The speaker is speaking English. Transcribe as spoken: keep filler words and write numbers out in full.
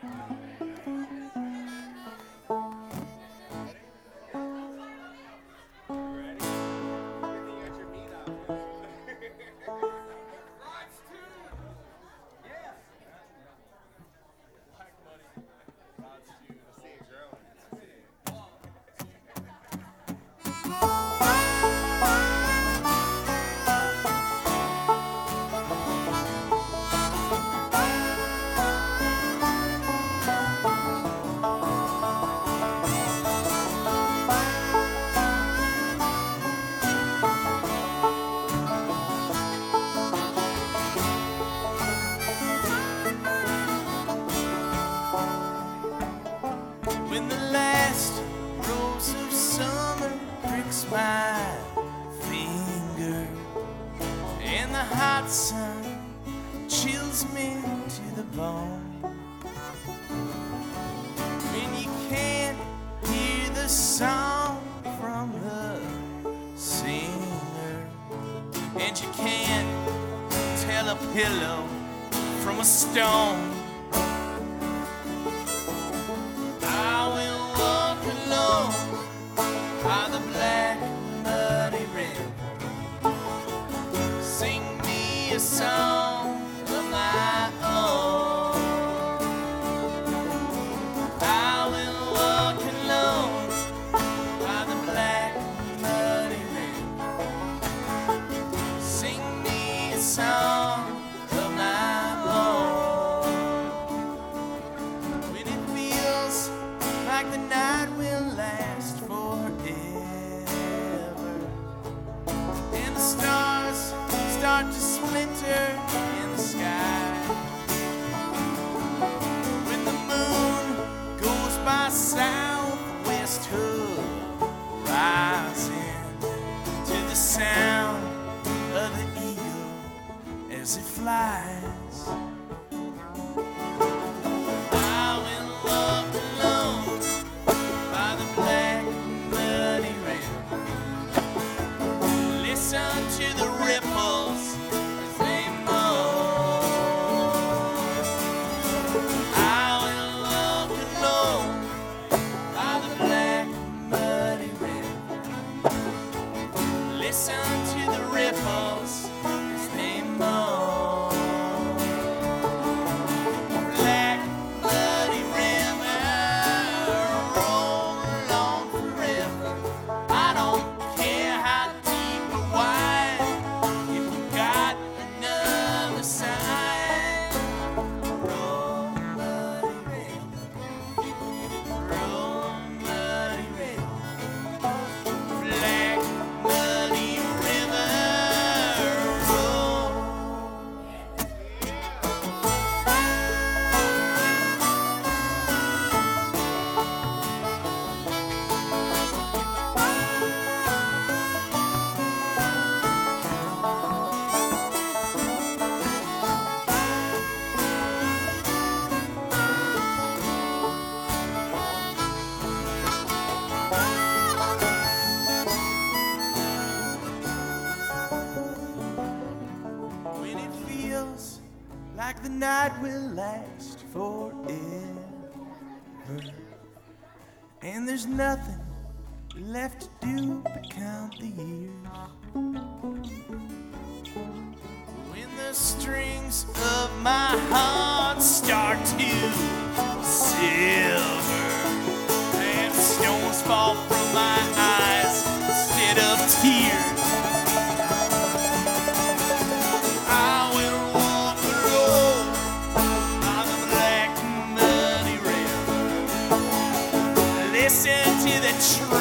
When the last rose of summer pricks my finger and the hot sun chills me to the bone, when you can't hear the song from the singer and you can't tell a pillow from a stone, by the black muddy river, sing me a song of my own. I will walk alone by the black muddy river, sing me a song of my own. When it feels like the night will last forever and the stars start to splinter in the sky, when the moon goes by southwest horizon to the sound of the eagle as it flies, to the ripples as they moan. I will walk alone by the black muddy river, listen to the ripples as they moan. Black muddy river, roll on forever. I don't care how wide, if you got another side. Roll muddy river, roll muddy river, black muddy river, roll. When it feels like the night will last forever and there's nothing left to do but count the years, when the strings of my heart start to silver and stones fall from my eyes instead of tears, listen to the train.